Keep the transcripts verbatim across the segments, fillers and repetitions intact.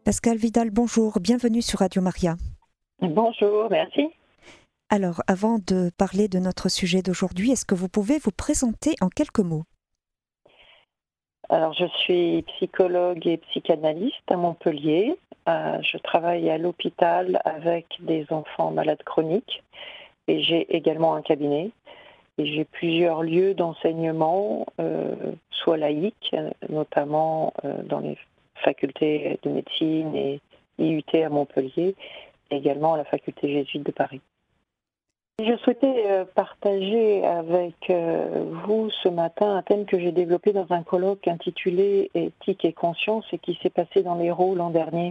Pascal Vidal, bonjour, bienvenue sur Radio Maria. Bonjour, merci. Alors, avant de parler de notre sujet d'aujourd'hui, est-ce que vous pouvez vous présenter en quelques mots ? Alors, je suis psychologue et psychanalyste à Montpellier. Euh, je travaille à l'hôpital avec des enfants malades chroniques et j'ai également un cabinet. Et j'ai plusieurs lieux d'enseignement, euh, soit laïques, notamment euh, dans les facultés de médecine et I U T à Montpellier, et également à la faculté jésuite de Paris. Je souhaitais euh, partager avec euh, vous ce matin un thème que j'ai développé dans un colloque intitulé « Éthique et conscience » et qui s'est passé dans l'Hérault l'an dernier.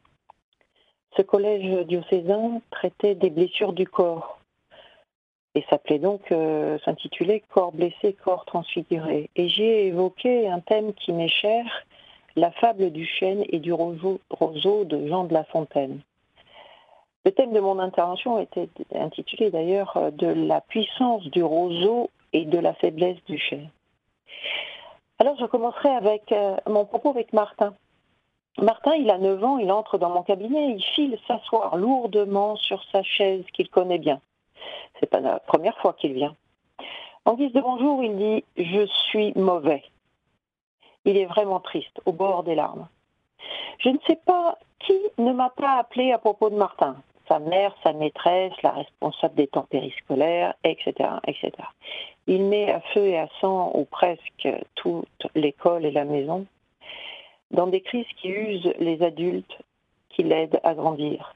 Ce collège diocésain traitait des blessures du corps et s'appelait donc, euh, s'intitulait « Corps blessé, corps transfiguré ». Et j'ai évoqué un thème qui m'est cher, la fable du chêne et du roseau, roseau de Jean de La Fontaine. Le thème de mon intervention était intitulé d'ailleurs « De la puissance du roseau et de la faiblesse du chêne ». Alors je commencerai avec euh, mon propos avec Martin. Martin, il a neuf ans, il entre dans mon cabinet, il file s'asseoir lourdement sur sa chaise qu'il connaît bien. C'est pas la première fois qu'il vient. En guise de bonjour, il dit « Je suis mauvais ». Il est vraiment triste, au bord des larmes. Je ne sais pas qui ne m'a pas appelé à propos de Martin. Sa mère, sa maîtresse, la responsable des temps périscolaires, et cetera, et cetera. Il met à feu et à sang, ou presque, toute l'école et la maison, dans des crises qui usent les adultes qui l'aident à grandir.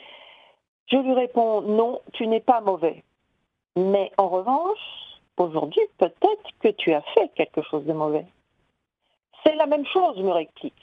Je lui réponds « Non, tu n'es pas mauvais. Mais en revanche, aujourd'hui, peut-être que tu as fait quelque chose de mauvais. » « C'est la même chose, me réplique-t-il. »«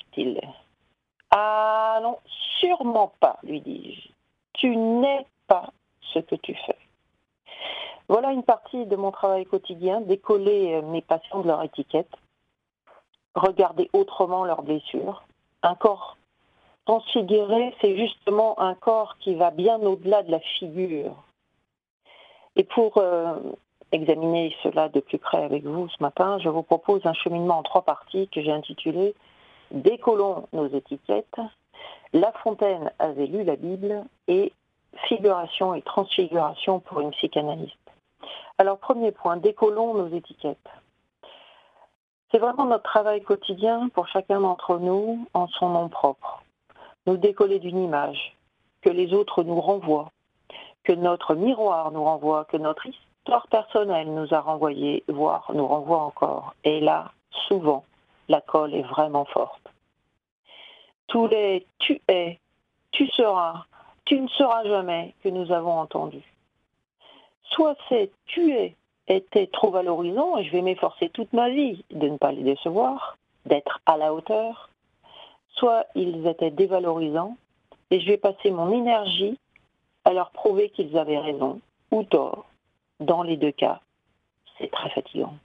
Ah non, sûrement pas, lui dis-je. Tu n'es pas ce que tu fais. » Voilà une partie de mon travail quotidien, décoller mes patients de leur étiquette, regarder autrement leurs blessures. Un corps transfiguré, c'est justement un corps qui va bien au-delà de la figure. Et pour euh, examiner cela de plus près avec vous ce matin, je vous propose un cheminement en trois parties que j'ai intitulé « Décollons nos étiquettes », La Fontaine avait lu la Bible et figuration et transfiguration pour une psychanalyste. Alors, premier point, décollons nos étiquettes. C'est vraiment notre travail quotidien pour chacun d'entre nous en son nom propre. Nous décoller d'une image, que les autres nous renvoient, que notre miroir nous renvoie, que notre histoire personnelle nous a renvoyé, voire nous renvoie encore. Et là, souvent, la colle est vraiment forte. Tous les « tu es »,« tu seras »,« tu ne seras jamais » que nous avons entendus. Soit ces « tu es » étaient trop valorisants et je vais m'efforcer toute ma vie de ne pas les décevoir, d'être à la hauteur, soit ils étaient dévalorisants et je vais passer mon énergie à leur prouver qu'ils avaient raison ou tort. Dans les deux cas, c'est très fatigant.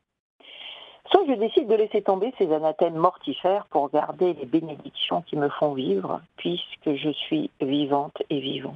Soit je décide de laisser tomber ces anathèmes mortifères pour garder les bénédictions qui me font vivre, puisque je suis vivante et vivant.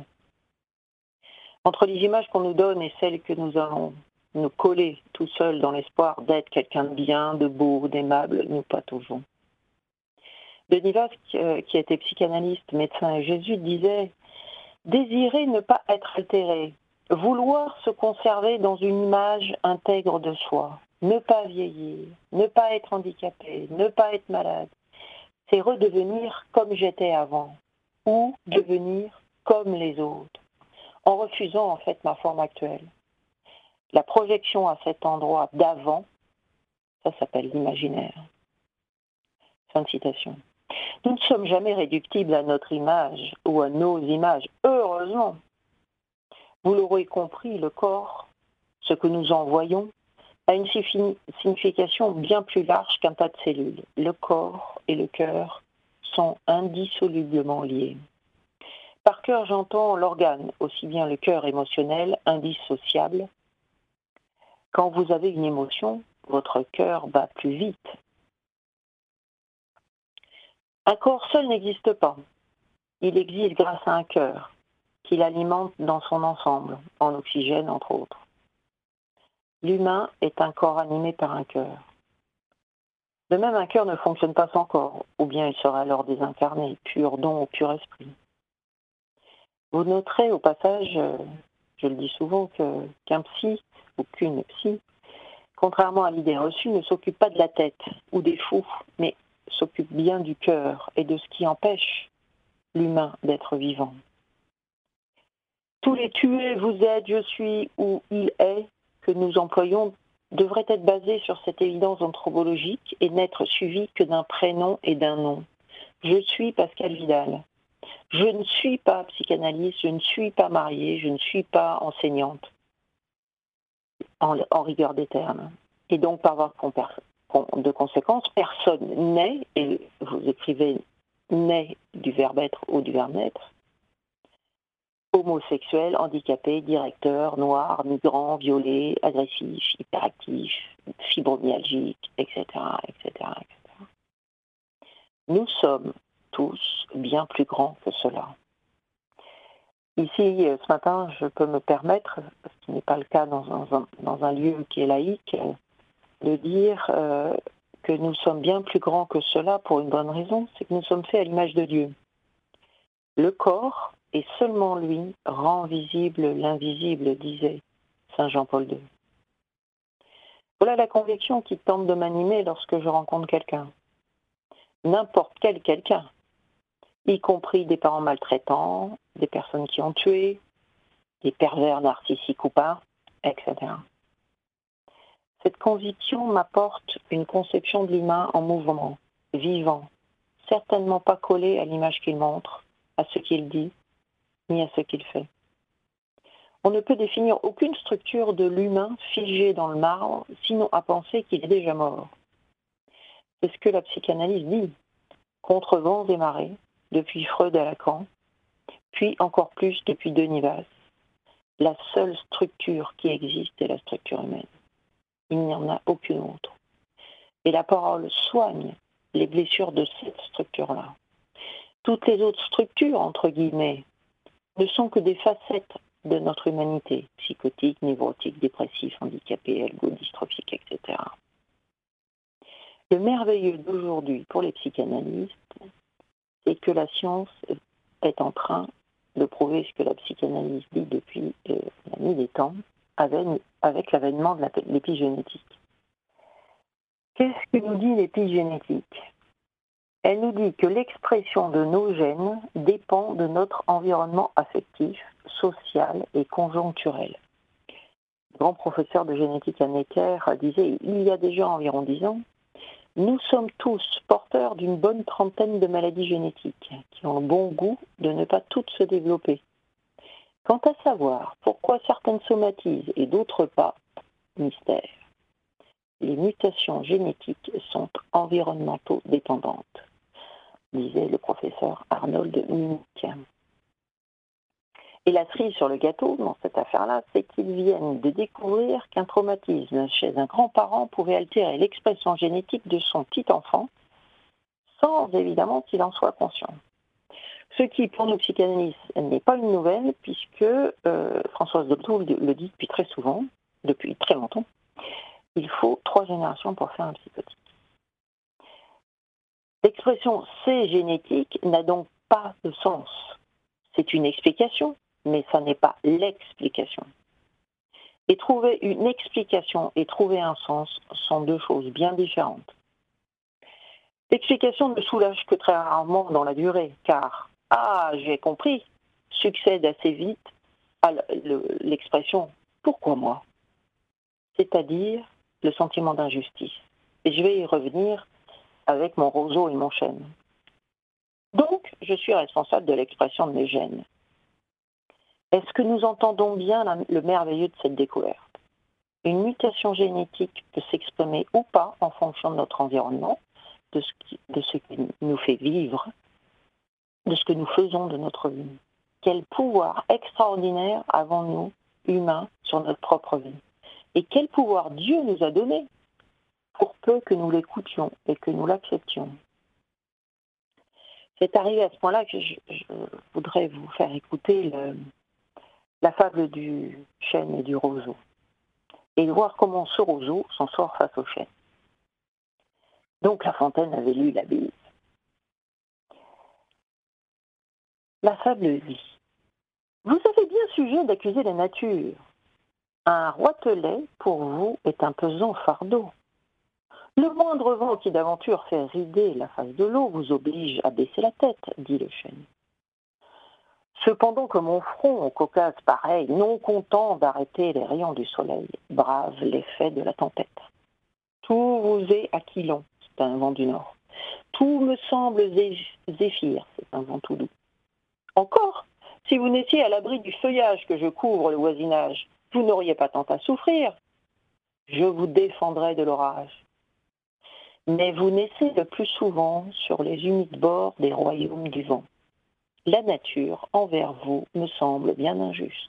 Entre les images qu'on nous donne et celles que nous allons nous coller tout seuls dans l'espoir d'être quelqu'un de bien, de beau, d'aimable, nous pataugeons. Denis Vasque, qui était psychanalyste, médecin et jésuite, disait « Désirer ne pas être altéré, vouloir se conserver dans une image intègre de soi, ne pas vieillir, ne pas être handicapé, ne pas être malade, c'est redevenir comme j'étais avant, ou devenir comme les autres, en refusant en fait ma forme actuelle. La projection à cet endroit d'avant, ça s'appelle l'imaginaire. » Fin de citation. Nous ne sommes jamais réductibles à notre image ou à nos images, heureusement. Vous l'aurez compris, le corps, ce que nous en voyons, a une signification bien plus large qu'un tas de cellules. Le corps et le cœur sont indissolublement liés. Par cœur, j'entends l'organe, aussi bien le cœur émotionnel, indissociable. Quand vous avez une émotion, votre cœur bat plus vite. Un corps seul n'existe pas. Il existe grâce à un cœur qui l'alimente dans son ensemble, en oxygène entre autres. L'humain est un corps animé par un cœur. De même, un cœur ne fonctionne pas sans corps, ou bien il sera alors désincarné, pur don ou pur esprit. Vous noterez au passage, euh, je le dis souvent, que, qu'un psy ou qu'une psy, contrairement à l'idée reçue, ne s'occupe pas de la tête ou des fous, mais s'occupe bien du cœur et de ce qui empêche l'humain d'être vivant. Tous les tuer, vous êtes, je suis ou il est que nous employons devraient être basés sur cette évidence anthropologique et n'être suivis que d'un prénom et d'un nom. Je suis Pascal Vidal. Je ne suis pas psychanalyste, je ne suis pas mariée, je ne suis pas enseignante, en, en rigueur des termes. Et donc, par voie de conséquence, personne n'est, et vous écrivez naît du verbe être ou du verbe naître, homosexuel, handicapé, directeur, noir, migrant, violé, agressif, hyperactif, fibromyalgique, et cetera, et cetera, et cetera. Nous sommes tous bien plus grands que cela. Ici, ce matin, je peux me permettre, ce qui n'est pas le cas dans un, dans un lieu qui est laïque, de dire euh, que nous sommes bien plus grands que cela pour une bonne raison, c'est que nous sommes faits à l'image de Dieu. Le corps, et seulement lui, rend visible l'invisible, disait Saint Jean-Paul deux. Voilà la conviction qui tente de m'animer lorsque je rencontre quelqu'un. N'importe quel quelqu'un, y compris des parents maltraitants, des personnes qui ont tué, des pervers narcissiques ou pas, et cetera. Cette conviction m'apporte une conception de l'humain en mouvement, vivant, certainement pas collé à l'image qu'il montre, à ce qu'il dit, ni à ce qu'il fait. On ne peut définir aucune structure de l'humain figée dans le marbre, sinon à penser qu'il est déjà mort. C'est ce que la psychanalyse dit, contre vents et marées, depuis Freud à Lacan, puis encore plus depuis Denis Basse. La seule structure qui existe est la structure humaine. Il n'y en a aucune autre. Et la parole soigne les blessures de cette structure-là. Toutes les autres structures, entre guillemets, ne sont que des facettes de notre humanité, psychotique, névrotique, dépressif, handicapé, ergodystrophique, et cetera. Le merveilleux d'aujourd'hui pour les psychanalystes, c'est que la science est en train de prouver ce que la psychanalyse dit depuis euh, la nuit des temps, avec, avec l'avènement de l'épigénétique. Qu'est-ce que nous dit l'épigénétique ? Elle nous dit que l'expression de nos gènes dépend de notre environnement affectif, social et conjoncturel. Le grand professeur de génétique à Necker disait il y a déjà environ dix ans, nous sommes tous porteurs d'une bonne trentaine de maladies génétiques qui ont le bon goût de ne pas toutes se développer. Quant à savoir pourquoi certaines somatisent et d'autres pas, mystère. Les mutations génétiques sont environnementaux dépendantes, disait le professeur Arnold Minick. Et la cerise sur le gâteau dans cette affaire-là, c'est qu'ils viennent de découvrir qu'un traumatisme chez un grand-parent pouvait altérer l'expression génétique de son petit enfant, sans évidemment qu'il en soit conscient. Ce qui, pour nos psychanalystes, n'est pas une nouvelle, puisque euh, Françoise Dolto le dit depuis très souvent, depuis très longtemps, il faut trois générations pour faire un psychotique. L'expression « c'est génétique » n'a donc pas de sens. C'est une explication, mais ça n'est pas l'explication. Et trouver une explication et trouver un sens sont deux choses bien différentes. L'explication ne soulage que très rarement dans la durée, car « ah, j'ai compris » succède assez vite à l'expression « pourquoi moi ?» c'est-à-dire le sentiment d'injustice. Et je vais y revenir avec mon roseau et mon chêne. Donc, je suis responsable de l'expression de mes gènes. Est-ce que nous entendons bien la, le merveilleux de cette découverte ? Une mutation génétique peut s'exprimer ou pas en fonction de notre environnement, de ce qui, de ce qui nous fait vivre, de ce que nous faisons de notre vie. Quel pouvoir extraordinaire avons-nous, humains, sur notre propre vie ? Et quel pouvoir Dieu nous a donné pour peu que nous l'écoutions et que nous l'acceptions. C'est arrivé à ce point-là que je, je voudrais vous faire écouter le, la fable du chêne et du roseau et voir comment ce roseau s'en sort face au chêne. Donc La Fontaine avait lu la Bible. La fable dit : vous avez bien sujet d'accuser la nature. Un roitelet, pour vous, est un pesant fardeau. Le moindre vent qui d'aventure fait rider la face de l'eau vous oblige à baisser la tête, dit le chêne. Cependant que mon front au Caucase pareil, non content d'arrêter les rayons du soleil, brave l'effet de la tempête. Tout vous est aquilon, c'est un vent du nord. Tout me semble zéphyr, c'est un vent tout doux. Encore, si vous n'étiez à l'abri du feuillage que je couvre le voisinage, vous n'auriez pas tant à souffrir. Je vous défendrais de l'orage. Mais vous naissez le plus souvent sur les humides bords des royaumes du vent. La nature, envers vous, me semble bien injuste.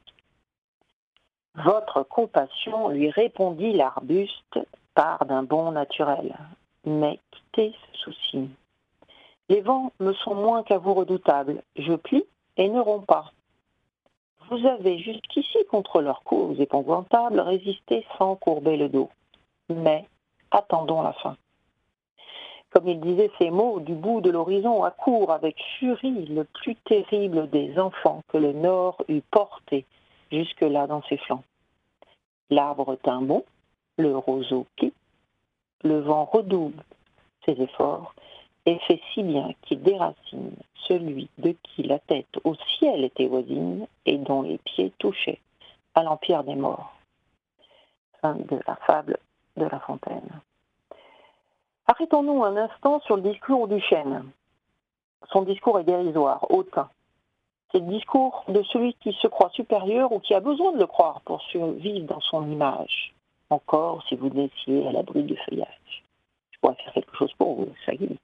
Votre compassion, lui répondit l'arbuste, part d'un bon naturel. Mais quittez ce souci. Les vents me sont moins qu'à vous redoutables. Je plie et ne romps pas. Vous avez jusqu'ici, contre leurs causes épouvantables, résisté sans courber le dos. Mais attendons la fin. Comme il disait ces mots, du bout de l'horizon accourt avec furie le plus terrible des enfants que le Nord eût porté jusque-là dans ses flancs. L'arbre tint bon, le roseau plie, le vent redouble ses efforts et fait si bien qu'il déracine celui de qui la tête au ciel était voisine et dont les pieds touchaient à l'empire des morts. Fin de la fable de La Fontaine. Arrêtons-nous un instant sur le discours du chêne. Son discours est dérisoire, hautain. C'est le discours de celui qui se croit supérieur ou qui a besoin de le croire pour survivre dans son image. Encore si vous naissiez à l'abri du feuillage. Je pourrais faire quelque chose pour vous, ça y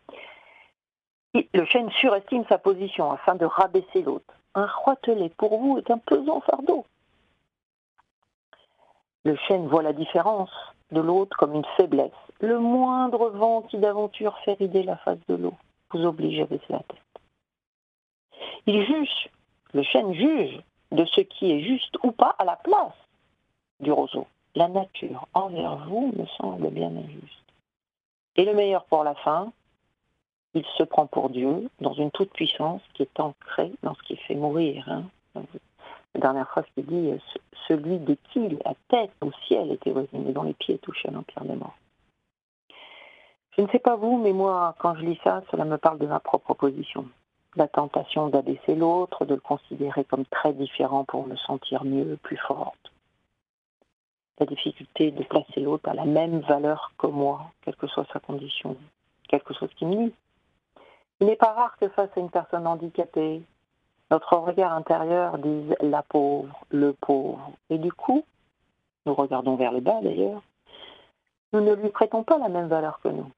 est. Le chêne surestime sa position afin de rabaisser l'autre. Un roitelet pour vous est un pesant fardeau. Le chêne voit la différence de l'autre comme une faiblesse. Le moindre vent qui d'aventure fait rider la face de l'eau vous oblige à baisser la tête. Il juge, le chêne juge de ce qui est juste ou pas à la place du roseau. La nature envers vous me semble bien injuste. Et le meilleur pour la fin, il se prend pour Dieu dans une toute-puissance qui est ancrée dans ce qui fait mourir. Hein. La dernière phrase qui dit « celui de qui la tête au ciel était voisine et dont les pieds touchaient à l'empire des morts ». Je ne sais pas vous, mais moi, quand je lis ça, cela me parle de ma propre position. La tentation d'abaisser l'autre, de le considérer comme très différent pour me sentir mieux, plus forte. La difficulté de placer l'autre à la même valeur que moi, quelle que soit sa condition, quelque chose qui me lie. Il n'est pas rare que face à une personne handicapée, notre regard intérieur dise « la pauvre »,« le pauvre ». Et du coup, nous regardons vers le bas d'ailleurs, nous ne lui prêtons pas la même valeur que nous.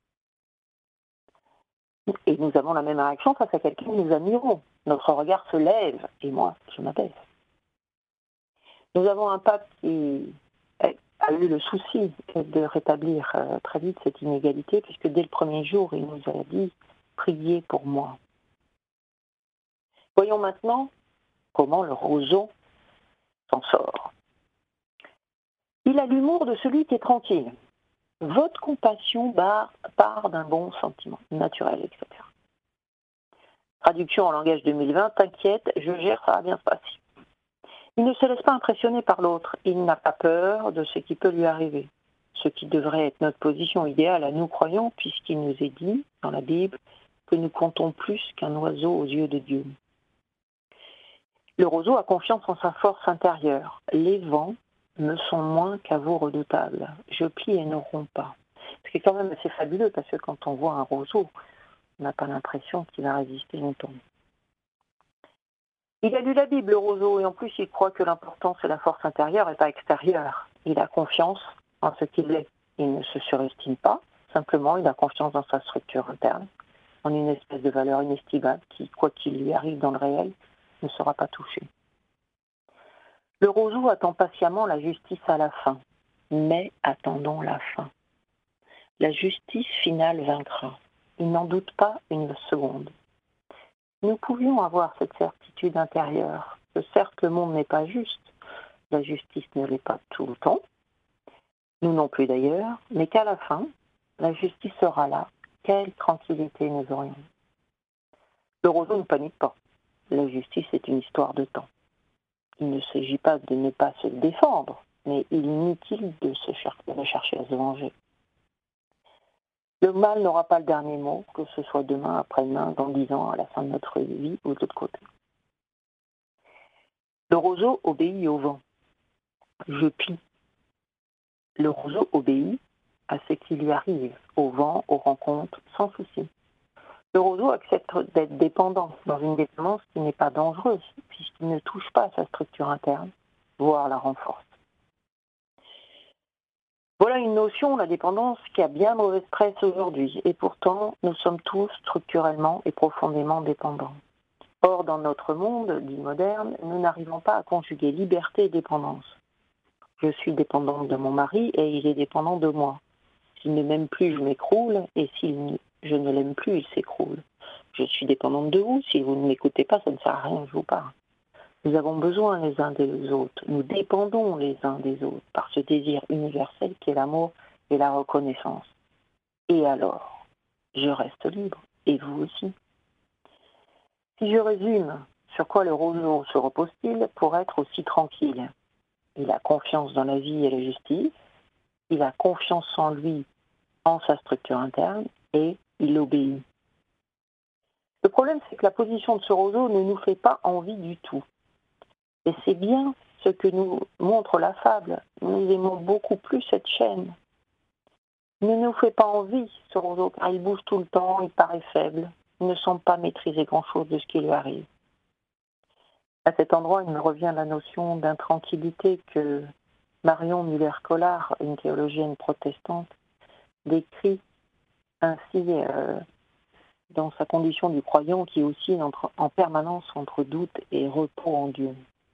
Et nous avons la même réaction face à quelqu'un que nous admirons. Notre regard se lève, et moi, je m'abaisse. Nous avons un pape qui a eu le souci de rétablir très vite cette inégalité, puisque dès le premier jour, il nous a dit « priez pour moi ». Voyons maintenant comment le roseau s'en sort. Il a l'humour de celui qui est tranquille. Votre compassion part d'un bon sentiment naturel, et cetera. Traduction en langage deux mille vingt, t'inquiète, je gère, ça va bien se passer. Il ne se laisse pas impressionner par l'autre, il n'a pas peur de ce qui peut lui arriver. Ce qui devrait être notre position idéale à nous croyants, puisqu'il nous est dit, dans la Bible, que nous comptons plus qu'un oiseau aux yeux de Dieu. Le roseau a confiance en sa force intérieure. Les vents me sont moins qu'à vous redoutables. Je plie et ne romps pas. Ce qui est quand même assez fabuleux, parce que quand on voit un roseau, on n'a pas l'impression qu'il va résister longtemps. Il a lu la Bible, le roseau, et en plus il croit que l'important c'est la force intérieure et pas extérieure. Il a confiance en ce qu'il est. Il ne se surestime pas, simplement il a confiance dans sa structure interne, en une espèce de valeur inestimable qui, quoi qu'il lui arrive dans le réel, ne sera pas touchée. Le roseau attend patiemment la justice à la fin, mais attendons la fin. La justice finale vaincra. Il n'en doute pas une seconde. Nous pouvions avoir cette certitude intérieure que certes le monde n'est pas juste, la justice ne l'est pas tout le temps, nous non plus d'ailleurs, mais qu'à la fin, la justice sera là. Quelle tranquillité nous aurions. Le roseau ne panique pas. La justice est une histoire de temps. Il ne s'agit pas de ne pas se défendre, mais il est inutile de, se cher- de chercher à se venger. Le mal n'aura pas le dernier mot, que ce soit demain, après-demain, dans dix ans, à la fin de notre vie ou de l'autre côté. Le roseau obéit au vent. Je plie. Le roseau obéit à ce qui lui arrive, au vent, aux rencontres, sans souci. Le roseau accepte d'être dépendant, dans une dépendance qui n'est pas dangereuse, puisqu'il ne touche pas à sa structure interne, voire la renforce. Voilà une notion, la dépendance, qui a bien mauvaise presse aujourd'hui, et pourtant, nous sommes tous structurellement et profondément dépendants. Or, dans notre monde dit moderne, nous n'arrivons pas à conjuguer liberté et dépendance. Je suis dépendante de mon mari et il est dépendant de moi. S'il ne m'aime plus, je m'écroule, et si je ne l'aime plus, il s'écroule. Je suis dépendante de vous, si vous ne m'écoutez pas, ça ne sert à rien que je vous parle. Nous avons besoin les uns des autres, nous dépendons les uns des autres par ce désir universel qui est l'amour et la reconnaissance. Et alors, je reste libre, et vous aussi. Si je résume, sur quoi le roseau se repose-t-il pour être aussi tranquille? Il a confiance dans la vie et la justice, il a confiance en lui, en sa structure interne, et il obéit. Le problème, c'est que la position de ce roseau ne nous fait pas envie du tout. Et c'est bien ce que nous montre la fable. Nous aimons beaucoup plus cette chaîne. Il ne nous fait pas envie, ce roseau, car il bouge tout le temps, il paraît faible. Il ne semble pas maîtriser grand-chose de ce qui lui arrive. À cet endroit, il me revient la notion d'intranquillité que Marion Muller-Collard, une théologienne protestante, décrit ainsi euh, dans sa condition du croyant qui oscille entre, en permanence entre doute et repos en Dieu.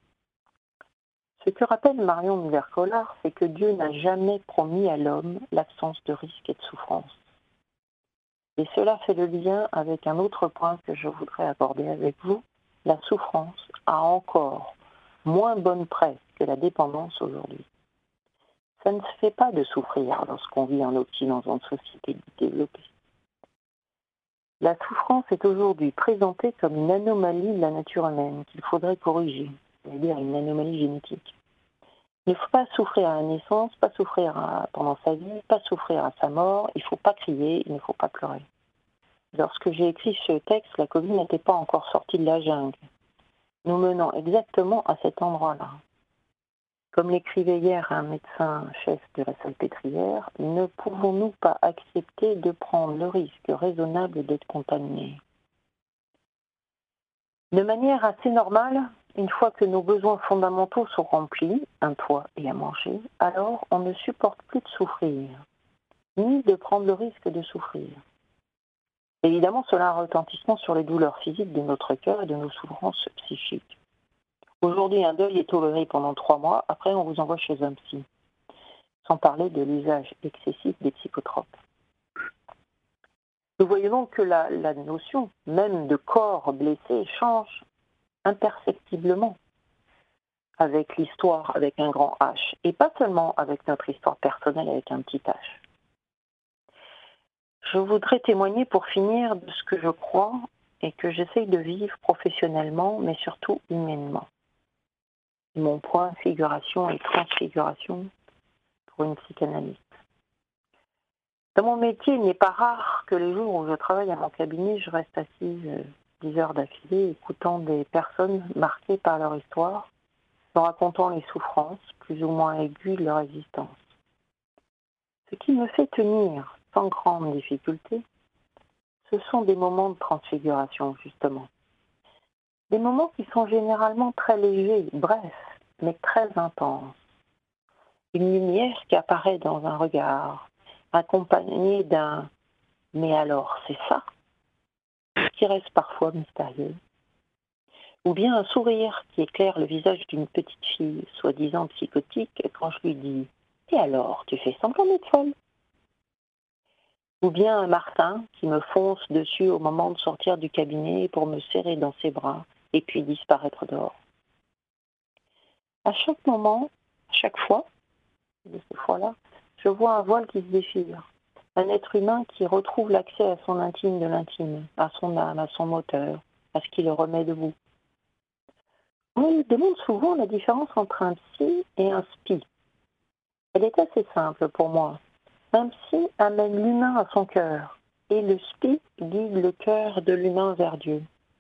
Ce que rappelle Marion Muller-Collard, c'est que Dieu n'a jamais promis à l'homme l'absence de risque et de souffrance. Et cela fait le lien avec un autre point que je voudrais aborder avec vous. La souffrance a encore moins bonne presse que la dépendance aujourd'hui. Ça ne se fait pas de souffrir lorsqu'on vit en Occident, dans une société développée. La souffrance est aujourd'hui présentée comme une anomalie de la nature humaine qu'il faudrait corriger, c'est-à-dire une anomalie génétique. Il ne faut pas souffrir à la naissance, pas souffrir à, pendant sa vie, pas souffrir à sa mort, il ne faut pas crier, il ne faut pas pleurer. Lorsque j'ai écrit ce texte, la Covid n'était pas encore sortie de la jungle. Nous menons exactement à cet endroit-là. Comme l'écrivait hier un médecin-chef de la Salpêtrière, ne pouvons-nous pas accepter de prendre le risque raisonnable d'être contaminés? De manière assez normale, une fois que nos besoins fondamentaux sont remplis, un toit et à manger, alors on ne supporte plus de souffrir, ni de prendre le risque de souffrir. Évidemment, cela a un retentissement sur les douleurs physiques de notre cœur et de nos souffrances psychiques. Aujourd'hui, un deuil est toléré pendant trois mois, après on vous envoie chez un psy, sans parler de l'usage excessif des psychotropes. Nous voyons donc que la, la notion même de corps blessé change imperceptiblement avec l'histoire avec un grand H, et pas seulement avec notre histoire personnelle avec un petit H. Je voudrais témoigner pour finir de ce que je crois et que j'essaye de vivre professionnellement, mais surtout humainement. Mon point figuration et transfiguration pour une psychanalyste. Dans mon métier, il n'est pas rare que les jours où je travaille à mon cabinet, je reste assise dix heures d'affilée, écoutant des personnes marquées par leur histoire, en racontant les souffrances plus ou moins aiguës de leur existence. Ce qui me fait tenir sans grande difficulté, ce sont des moments de transfiguration, justement. Des moments qui sont généralement très légers, brefs, mais très intenses. Une lumière qui apparaît dans un regard, accompagnée d'un « mais alors, c'est ça ?» qui reste parfois mystérieux. Ou bien un sourire qui éclaire le visage d'une petite fille, soi-disant psychotique, quand je lui dis « et alors, tu fais semblant d'être folle ?» Ou bien un Martin qui me fonce dessus au moment de sortir du cabinet pour me serrer dans ses bras et puis disparaître dehors. À chaque moment, à chaque fois, de ces fois-là, je vois un voile qui se déchire. Un être humain qui retrouve l'accès à son intime de l'intime, à son âme, à son moteur, à ce qui le remet debout. On me demande souvent la différence entre un psy et un spi. Elle est assez simple pour moi. Un psy amène l'humain à son cœur et le spi guide le cœur de l'humain vers Dieu.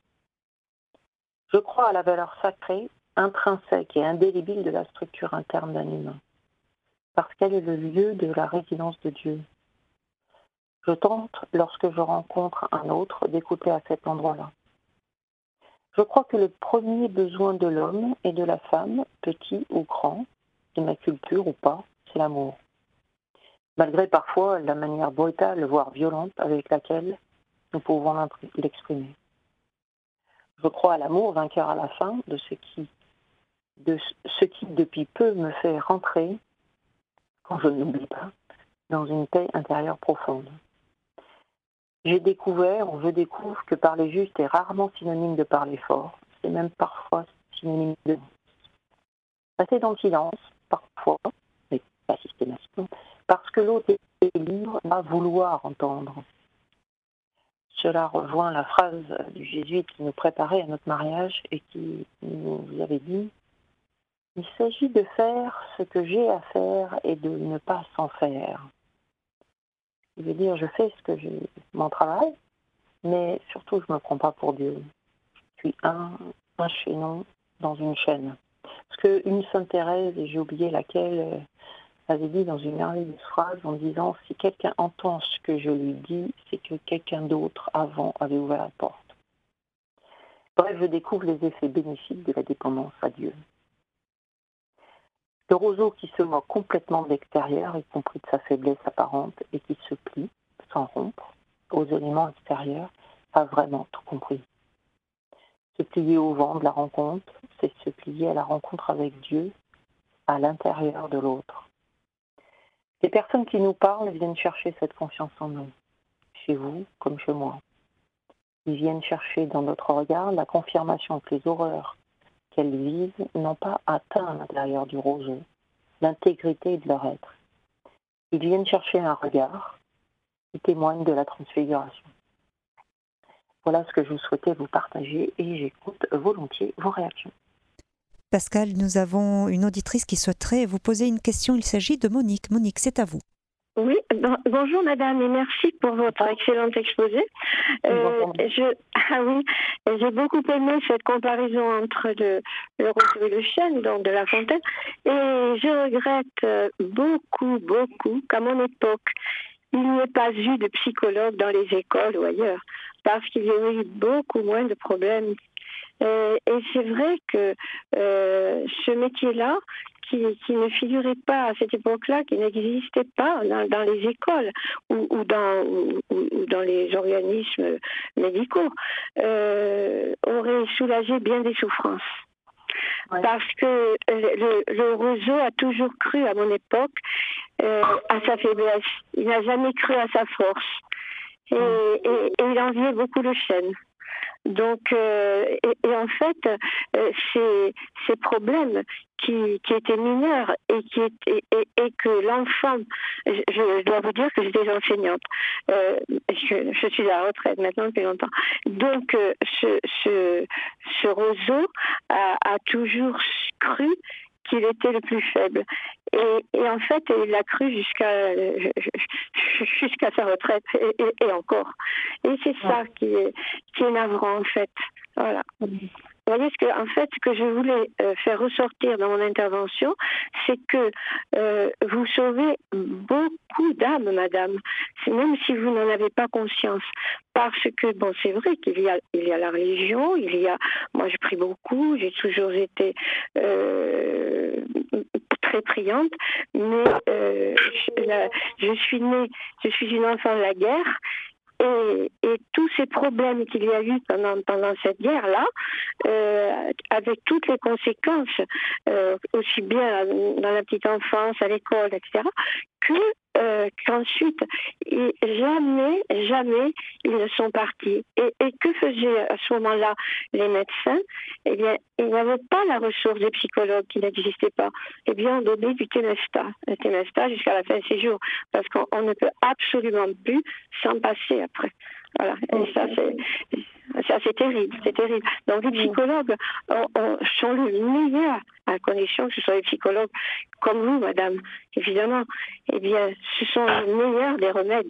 Je crois à la valeur sacrée, intrinsèque et indélébile de la structure interne d'un humain, parce qu'elle est le lieu de la résidence de Dieu. Je tente, lorsque je rencontre un autre, d'écouter à cet endroit-là. Je crois que le premier besoin de l'homme et de la femme, petit ou grand, de ma culture ou pas, c'est l'amour. Malgré parfois la manière brutale, voire violente, avec laquelle nous pouvons l'exprimer. Je crois à l'amour vainqueur à la fin de ce qui, de ce qui depuis peu me fait rentrer, quand je n'oublie pas, dans une paix intérieure profonde. J'ai découvert, ou je découvre, que parler juste est rarement synonyme de parler fort. C'est même parfois synonyme de passer dans le silence, parfois, mais pas systématiquement, parce que l'autre est libre à vouloir entendre. Cela rejoint la phrase du jésuite qui nous préparait à notre mariage et qui nous avait dit « Il s'agit de faire ce que j'ai à faire et de ne pas s'en faire ». Il veut dire, je fais ce que j'ai, mon travail, mais surtout, je ne me prends pas pour Dieu. Je suis un, un chaînon dans une chaîne. Parce qu'une Sainte Thérèse, et j'ai oublié laquelle, avait dit dans une merveilleuse phrase en disant « Si quelqu'un entend ce que je lui dis, c'est que quelqu'un d'autre avant avait ouvert la porte. » Bref, je découvre les effets bénéfiques de la dépendance à Dieu. Le roseau qui se moque complètement de l'extérieur, y compris de sa faiblesse apparente, et qui se plie, sans rompre, aux éléments extérieurs, a vraiment tout compris. Se plier au vent de la rencontre, c'est se plier à la rencontre avec Dieu, à l'intérieur de l'autre. Les personnes qui nous parlent viennent chercher cette confiance en nous, chez vous comme chez moi. Ils viennent chercher dans notre regard la confirmation que les horreurs qu'elles vivent n'ont pas atteint à l'intérieur du roseau l'intégrité de leur être. Ils viennent chercher un regard qui témoigne de la transfiguration. Voilà ce que je souhaitais vous partager et j'écoute volontiers vos réactions. Pascal, nous avons une auditrice qui souhaiterait vous poser une question. Il s'agit de Monique. Monique, c'est à vous. Oui, bon, bonjour madame et merci pour votre excellent exposé. Euh, je, ah oui, j'ai beaucoup aimé cette comparaison entre le, le roseau et le chêne, donc de La Fontaine, et je regrette beaucoup, beaucoup qu'à mon époque, il n'y ait pas eu de psychologue dans les écoles ou ailleurs, parce qu'il y aurait eu beaucoup moins de problèmes. Euh, et c'est vrai que euh, ce métier-là, Qui, qui ne figurait pas à cette époque-là, qui n'existait pas dans, dans les écoles ou, ou, dans, ou, ou dans les organismes médicaux, euh, aurait soulagé bien des souffrances. Ouais. Parce que le, le roseau a toujours cru, à mon époque, euh, à sa faiblesse. Il n'a jamais cru à sa force. Et, et, et il enviait beaucoup le chêne. Donc, euh, et, et en fait, euh, ces, ces problèmes qui, qui étaient mineurs et, qui étaient, et, et que l'enfant, je, je dois vous dire que j'étais enseignante, euh, je, je suis à la retraite maintenant depuis longtemps. Donc, euh, ce, ce, ce roseau a, a toujours cru qu'il était le plus faible. Et, et en fait, il l'a cru jusqu'à jusqu'à sa retraite et, et, et encore. Et c'est ça ouais. qui est, qui est navrant, en fait. Voilà. Mmh. Vous voyez, ce que, en fait, ce que je voulais euh, faire ressortir dans mon intervention, c'est que euh, vous sauvez beaucoup d'âmes, madame, c'est même si vous n'en avez pas conscience. Parce que, bon, c'est vrai qu'il y a, il y a la religion, il y a... Moi, je prie beaucoup, j'ai toujours été euh, très priante, mais euh, je, la, je suis née, je suis une enfant de la guerre, Et, et tous ces problèmes qu'il y a eu pendant, pendant cette guerre-là, euh, avec toutes les conséquences, euh, aussi bien dans la petite enfance, à l'école, et cetera, que euh, qu'ensuite, ils, jamais, jamais, ils ne sont partis. Et, et que faisaient à ce moment-là les médecins? Eh bien, ils n'avaient pas la ressource des psychologues qui n'existaient pas. Eh bien, on donnait du Temesta, le Temesta jusqu'à la fin de ses jours, parce qu'on on ne peut absolument plus s'en passer après. Voilà, et ça c'est, ça c'est terrible, c'est terrible. Donc les psychologues on, on, sont les meilleurs, à condition que ce soit des psychologues comme vous, madame, évidemment. Eh bien, ce sont les meilleurs des remèdes.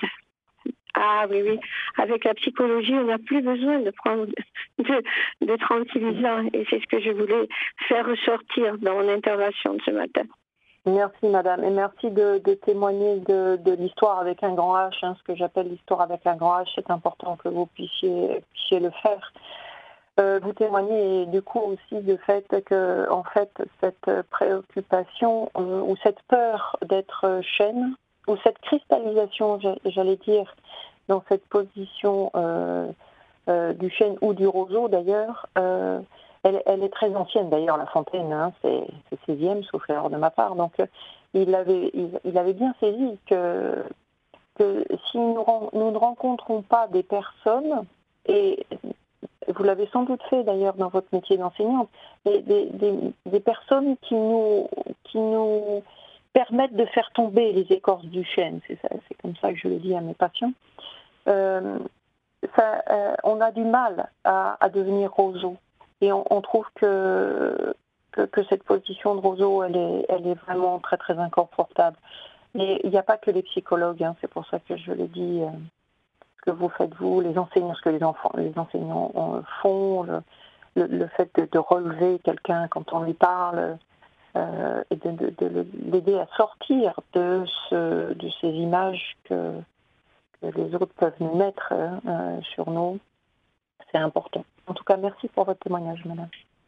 Ah oui, oui. Avec la psychologie, on n'a plus besoin de prendre de, de tranquillisants. Et c'est ce que je voulais faire ressortir dans mon intervention de ce matin. Merci madame, et merci de, de témoigner de, de l'histoire avec un grand H, hein, ce que j'appelle l'histoire avec un grand H, c'est important que vous puissiez, puissiez le faire. Euh, vous témoignez du coup aussi du fait que en fait cette préoccupation euh, ou cette peur d'être chaîne, ou cette cristallisation, j'allais dire, dans cette position euh, euh, du chêne ou du roseau d'ailleurs, euh, Elle, elle est très ancienne d'ailleurs, La Fontaine, hein, c'est, c'est seizième, sauf erreur de ma part. Donc il avait, il, il avait bien saisi que, que si nous, nous ne rencontrons pas des personnes, et vous l'avez sans doute fait d'ailleurs dans votre métier d'enseignante, des, des, des, des personnes qui nous, qui nous permettent de faire tomber les écorces du chêne, c'est, ça, c'est comme ça que je le dis à mes patients, euh, ça, euh, on a du mal à, à devenir roseau. Et on, on trouve que, que, que cette position de roseau, elle est, elle est vraiment très très inconfortable. Mais il n'y a pas que les psychologues, hein, c'est pour ça que je le dis, euh, ce que vous faites vous, les enseignants, ce que les enfants, les enseignants euh, font, le, le, le fait de, de relever quelqu'un quand on lui parle, euh, et de, de, de l'aider à sortir de, ce, de ces images que, que les autres peuvent nous mettre euh, sur nous, c'est important. En tout cas, merci pour votre témoignage, madame.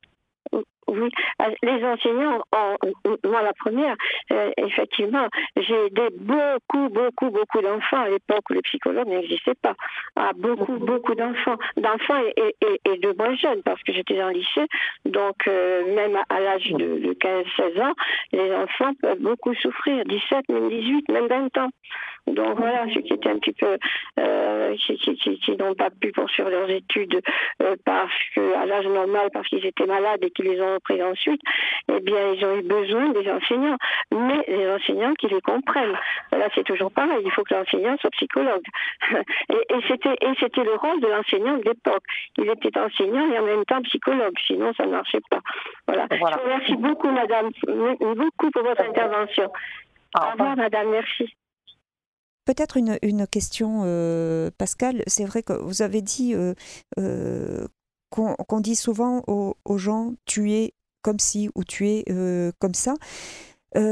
Oui, les enseignants, ont, moi la première, euh, effectivement, j'ai aidé beaucoup, beaucoup, beaucoup d'enfants à l'époque où les psychologues n'existaient pas. Ah, beaucoup, beaucoup d'enfants, d'enfants et, et, et de moins jeunes, parce que j'étais dans le lycée, donc euh, même à, à l'âge de, de quinze seize ans, les enfants peuvent beaucoup souffrir, dix-sept, même dix-huit, même vingt ans. Donc voilà, ceux qui étaient un petit peu, euh, qui, qui, qui, qui n'ont pas pu poursuivre leurs études euh, parce que à l'âge normal, parce qu'ils étaient malades et qu'ils les ont repris ensuite, eh bien ils ont eu besoin des enseignants, mais les enseignants qui les comprennent. Là c'est toujours pareil, il faut que l'enseignant soit psychologue. Et, et c'était et c'était le rôle de l'enseignant de l'époque. Il était enseignant et en même temps psychologue, sinon ça ne marchait pas. Voilà. voilà. Je vous remercie beaucoup, madame, beaucoup pour votre intervention. Au revoir, madame, merci. Peut-être une, une question, euh, Pascal. C'est vrai que vous avez dit euh, euh, qu'on, qu'on dit souvent aux, aux gens « tu es comme ci » ou « tu es euh, comme ça euh, ».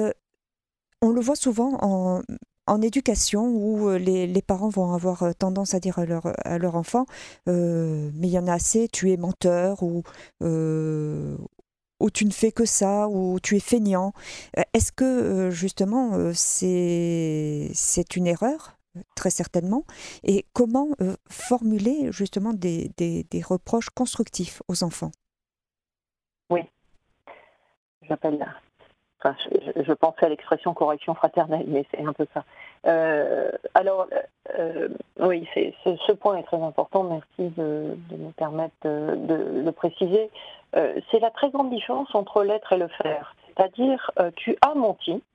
On le voit souvent en, en éducation où les, les parents vont avoir tendance à dire à leur, à leur enfant euh, « mais il y en a assez, tu es menteur » ou euh, ou tu ne fais que ça, ou tu es feignant. Est-ce que, justement, c'est, c'est une erreur ? Très certainement. Et comment euh, formuler, justement, des, des, des reproches constructifs aux enfants ? Oui. J'appelle là. Enfin, je, je pensais à l'expression correction fraternelle, mais c'est un peu ça. Euh, alors, euh, oui, c'est, c'est, ce point est très important. Merci de, de me permettre de, de le préciser. Euh, c'est la très grande différence entre l'être et le faire. C'est-à-dire, euh, tu as menti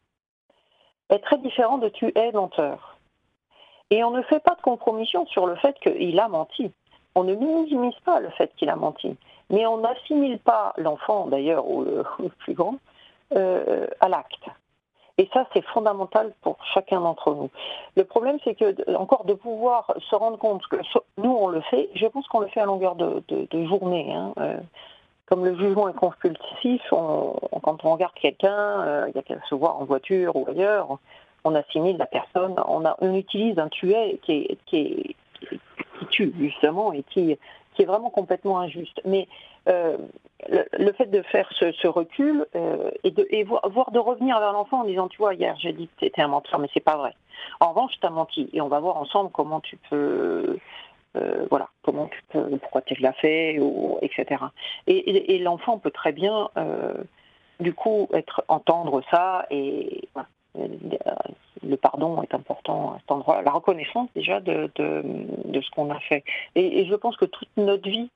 est très différent de tu es menteur. Et on ne fait pas de compromission sur le fait qu'il a menti. On ne minimise pas le fait qu'il a menti. Mais on n'assimile pas l'enfant, d'ailleurs, ou le, ou le plus grand, euh, à l'acte. Et ça, c'est fondamental pour chacun d'entre nous. Le problème, c'est que, encore, de pouvoir se rendre compte que nous, on le fait, je pense qu'on le fait à longueur de, de, de journée. Hein. Euh, comme le jugement est compulsif, on, quand on regarde quelqu'un, euh, il y a qu'à se voir en voiture ou ailleurs, on assimile la personne, on, a, on utilise un tuer qui, est, qui, est, qui tue, justement, et qui, qui est vraiment complètement injuste. Mais euh, le, le fait de faire ce, ce recul euh, et, de, et voir, voir de revenir vers l'enfant en disant, tu vois, hier j'ai dit que tu étais un menteur, mais c'est pas vrai. En revanche, tu as menti, et on va voir ensemble comment tu peux... Euh, voilà, comment tu peux, pourquoi tu l'as fait, ou, et cetera. Et, et, et l'enfant peut très bien, euh, du coup, être, entendre ça et voilà, le pardon est important à cet endroit, la reconnaissance déjà de, de, de ce qu'on a fait. Et, et je pense que toute notre vie,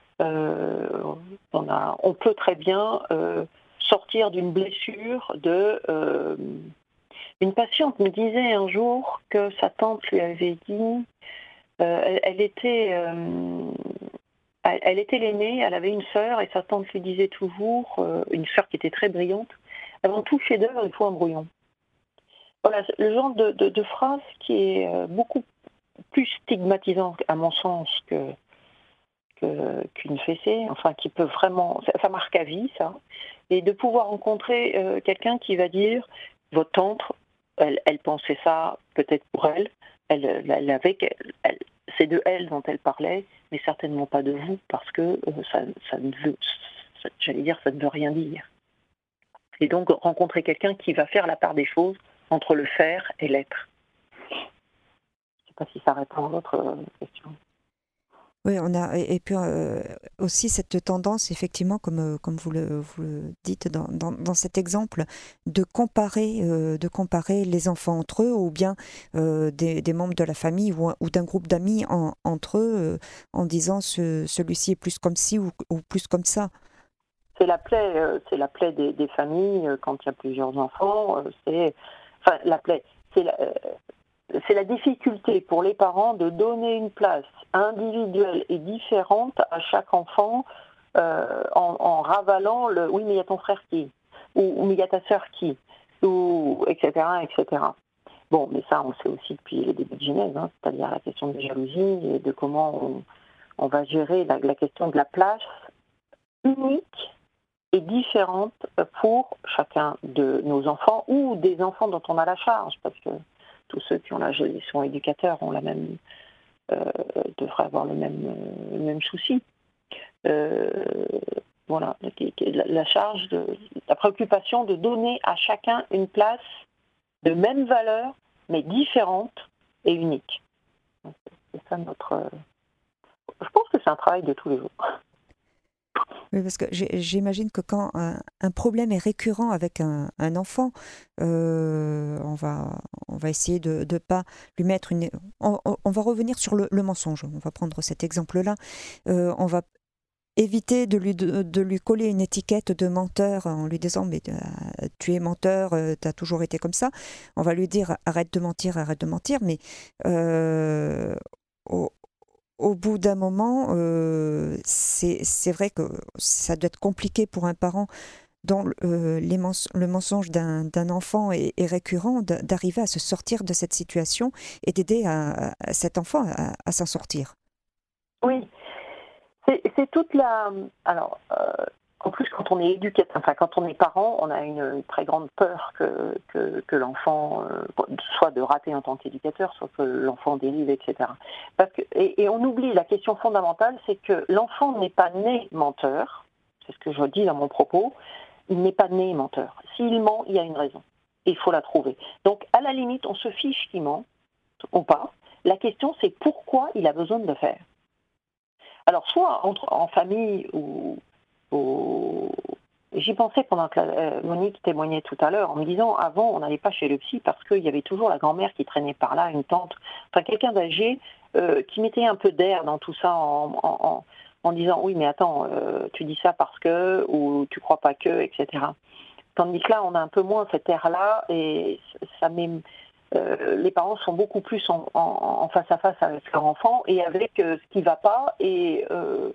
euh, on, a, on peut très bien euh, sortir d'une blessure de... Euh, une patiente me disait un jour que sa tante lui avait dit, euh, elle, elle était... Euh, elle, elle était l'aînée, elle avait une sœur, et sa tante lui disait toujours, euh, une sœur qui était très brillante, avant tout chef-d'œuvre, il faut un brouillon. Voilà, le genre de, de, de phrase qui est beaucoup plus stigmatisant, à mon sens, que, que, qu'une fessée, enfin qui peut vraiment, ça, ça marque à vie, ça, et de pouvoir rencontrer euh, quelqu'un qui va dire, votre tante, elle, elle pensait ça peut-être pour elle, elle, elle avait, elle, c'est de elle dont elle parlait, mais certainement pas de vous, parce que euh, ça, ça ne veut, ça, j'allais dire, ça ne veut rien dire. Et donc rencontrer quelqu'un qui va faire la part des choses entre le faire et l'être. Je ne sais pas si ça répond à votre question. Oui, on a, et, et puis euh, aussi cette tendance, effectivement, comme, comme vous, le, vous le dites dans, dans, dans cet exemple, de comparer, euh, de comparer les enfants entre eux, ou bien euh, des, des membres de la famille ou, ou d'un groupe d'amis en, entre eux, euh, en disant ce, celui-ci est plus comme ci ou, ou plus comme ça. C'est la plaie, euh, c'est la plaie des, des familles, euh, quand il y a plusieurs enfants, euh, c'est, enfin, la plaie, c'est la, euh, c'est la difficulté pour les parents de donner une place individuelle et différente à chaque enfant, euh, en, en ravalant le « oui, mais il y a ton frère qui ?» ou « mais il y a ta sœur qui ?» ou et cetera, et cetera. Bon, mais ça, on sait aussi depuis le début de Genèse, hein, c'est-à-dire la question de jalousie et de comment on, on va gérer la, la question de la place unique et différente pour chacun de nos enfants ou des enfants dont on a la charge, parce que tous ceux qui ont la, sont éducateurs ont la même, euh, devraient avoir le même, euh, le même souci. Euh, voilà, la, la charge, de, la préoccupation de donner à chacun une place de même valeur, mais différente et unique. C'est ça notre. Je pense que c'est un travail de tous les jours. Oui, parce que j'imagine que quand un, un problème est récurrent avec un, un enfant, euh, on, va, on va essayer de ne pas lui mettre une... On, on va revenir sur le, le mensonge, on va prendre cet exemple-là. Euh, on va éviter de lui, de, de lui coller une étiquette de menteur en lui disant « mais euh, tu es menteur, euh, tu as toujours été comme ça ». On va lui dire « arrête de mentir, arrête de mentir », mais... Euh, au, Au bout d'un moment, euh, c'est, c'est vrai que ça doit être compliqué pour un parent dont euh, les mens- le mensonge d'un, d'un enfant est, est récurrent, d- d'arriver à se sortir de cette situation et d'aider à, à cet enfant à, à s'en sortir. Oui, c'est, c'est toute la... Alors, euh, en plus, quand on est éducateur, enfin, quand on est parent, on a une, une très grande peur que, que, que l'enfant, euh, soit de rater en tant qu'éducateur, soit que l'enfant dérive, et cetera. Parce que, et, et on oublie la question fondamentale, c'est que l'enfant n'est pas né menteur, c'est ce que je dis dans mon propos, il n'est pas né menteur. S'il ment, il y a une raison. Et il faut la trouver. Donc, à la limite, on se fiche qu'il ment, ou pas. La question, c'est pourquoi il a besoin de le faire. Alors, soit entre, en famille ou... Au... J'y pensais pendant que la, euh, Monique témoignait tout à l'heure en me disant avant on n'allait pas chez le psy parce qu'il y avait toujours la grand-mère qui traînait par là, une tante, enfin quelqu'un d'âgé euh, qui mettait un peu d'air dans tout ça en, en, en, en disant oui mais attends euh, tu dis ça parce que ou tu crois pas que, et cetera. Tandis que là on a un peu moins cet air-là et ça met euh, les parents sont beaucoup plus en, en, en face à face avec leur enfant et avec euh, ce qui va pas et euh,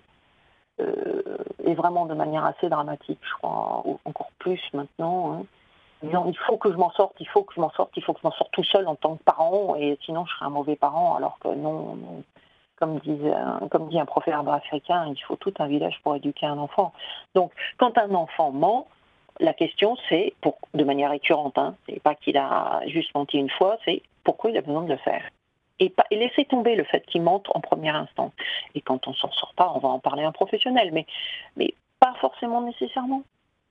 Euh, et vraiment de manière assez dramatique, je crois, encore plus maintenant, hein, disant il faut que je m'en sorte, il faut que je m'en sorte, il faut que je m'en sorte tout seul en tant que parent, et sinon je serai un mauvais parent, alors que non, non. Comme, disait, comme dit un proverbe africain, il faut tout un village pour éduquer un enfant. Donc, quand un enfant ment, la question c'est, pour, de manière récurrente, hein, c'est pas qu'il a juste menti une fois, c'est pourquoi il a besoin de le faire. Et, pas, et laisser tomber le fait qu'il mente en première instance. Et quand on s'en sort pas, on va en parler à un professionnel, mais, mais pas forcément nécessairement.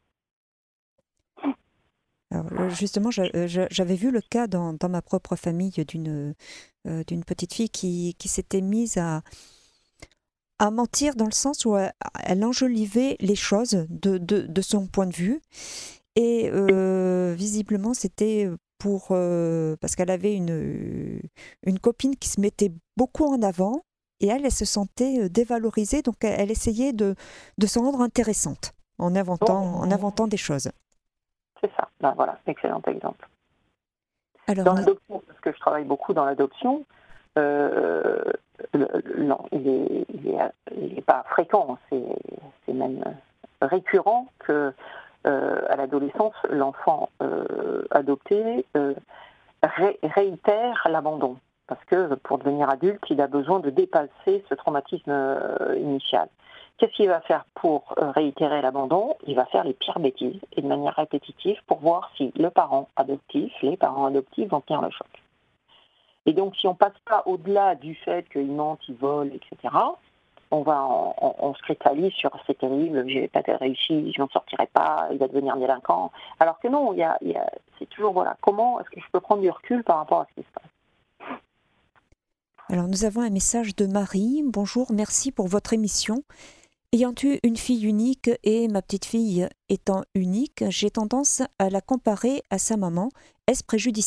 Alors, justement, je, je, j'avais vu le cas dans, dans ma propre famille d'une, euh, d'une petite fille qui, qui s'était mise à, à mentir dans le sens où elle, elle enjolivait les choses de, de, de son point de vue. Et euh, visiblement, c'était pour euh, parce qu'elle avait une une copine qui se mettait beaucoup en avant et elle, elle se sentait dévalorisée, donc elle, elle essayait de de se rendre intéressante en inventant Bon, en inventant des choses. c'est ça. Ben voilà, excellent exemple. Alors, Dans nous- l'adoption, parce que je travaille beaucoup dans l'adoption, euh, le- le- non, il est, il est, il est pas fréquent, c'est, c'est même récurrent que euh, à l'adolescence, l'enfant euh, adopté euh, ré- réitère l'abandon, parce que pour devenir adulte, il a besoin de dépasser ce traumatisme euh, initial. Qu'est-ce qu'il va faire pour euh, réitérer l'abandon ? Il va faire les pires bêtises et de manière répétitive pour voir si le parent adoptif, les parents adoptifs vont tenir le choc. Et donc, si on ne passe pas au-delà du fait qu'il mente, il vole, et cetera, on va, on, on, on se cristallise sur c'est terrible, j'ai pas réussi, je n'en sortirai pas, il va devenir délinquant. Alors que non, il y a, il y a, c'est toujours voilà, comment est-ce que je peux prendre du recul par rapport à ce qui se passe. alors nous avons un message de Marie. Bonjour, merci pour votre émission. Ayant eu une fille unique et ma petite fille étant unique, j'ai tendance à la comparer à sa maman. Est-ce préjudiciable ?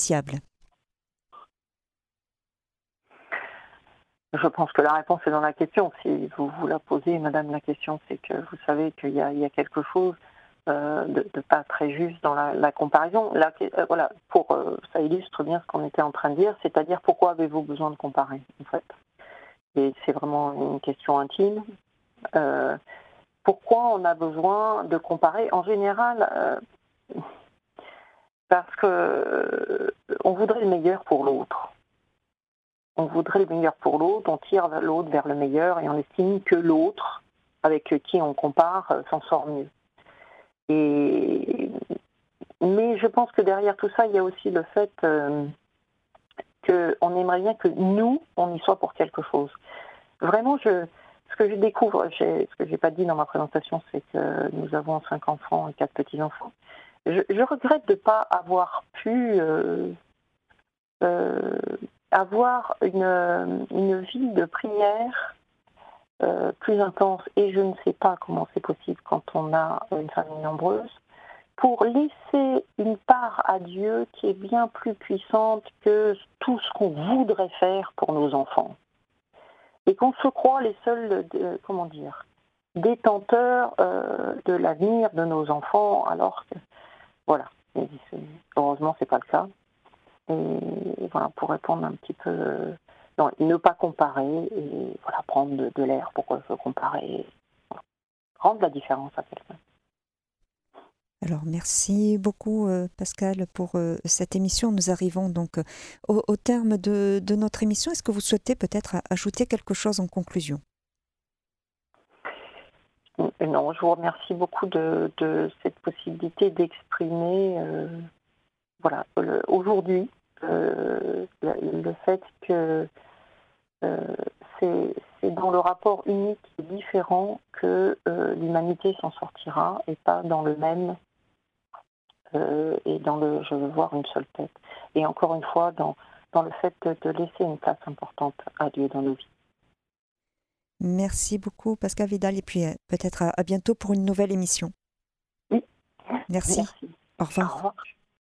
Je pense que la réponse est dans la question. Si vous vous la posez, madame, la question, c'est que vous savez qu'il y a, il y a quelque chose euh, de, de pas très juste dans la, la comparaison. Là, euh, voilà, pour, euh, ça illustre bien ce qu'on était en train de dire, c'est-à-dire pourquoi avez-vous besoin de comparer, en fait. Et c'est vraiment une question intime. Euh, pourquoi on a besoin de comparer ? En général, euh, parce que euh, on voudrait le meilleur pour l'autre. On voudrait le meilleur pour l'autre, on tire l'autre vers le meilleur et on estime que l'autre, avec qui on compare, s'en sort mieux. Et... Mais je pense que derrière tout ça, il y a aussi le fait euh, qu'on aimerait bien que nous, on y soit pour quelque chose. Vraiment, je, ce que je découvre, j'ai, ce que je n'ai pas dit dans ma présentation, c'est que nous avons cinq enfants et quatre petits-enfants. Je, je regrette de ne pas avoir pu... Euh, euh, avoir une, une vie de prière euh, plus intense, et je ne sais pas comment c'est possible quand on a une famille nombreuse, pour laisser une part à Dieu qui est bien plus puissante que tout ce qu'on voudrait faire pour nos enfants. Et qu'on se croit les seuls, de, comment dire, détenteurs euh, de l'avenir de nos enfants, alors que, voilà, et c'est, heureusement c'est pas le cas. Et voilà, pour répondre un petit peu, euh, non, ne pas comparer et voilà, prendre de, de l'air, pourquoi je veux comparer, voilà. Rendre la différence à quelqu'un. Alors merci beaucoup euh, Pascal pour euh, cette émission. Nous arrivons donc euh, au, au terme de, de notre émission. Est-ce que vous souhaitez peut-être ajouter quelque chose en conclusion ? Non, je vous remercie beaucoup de, de cette possibilité d'exprimer euh, voilà, le, aujourd'hui euh, le, le fait que euh, c'est, c'est dans le rapport unique et différent que euh, l'humanité s'en sortira et pas dans le même euh, et dans le je veux voir une seule tête. Et encore une fois, dans, dans le fait de, de laisser une place importante à Dieu dans nos vies. Merci beaucoup Pascal Vidal et puis euh, peut-être à, à bientôt pour une nouvelle émission. Oui. Merci. Merci. Au revoir. Au revoir.